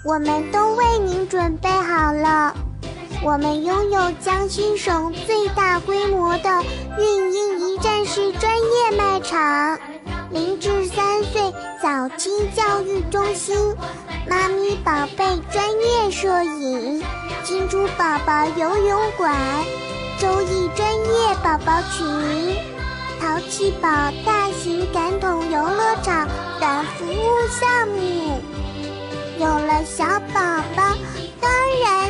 我们都为您准备好了。我们拥有江西省最大规模的孕婴一站式专业卖场，0至3岁早期教育中心，妈咪宝贝专业摄影，金猪宝宝游泳馆，周易专业宝宝群，淘气堡大型感统游乐场等服务项目。有了小宝宝，当然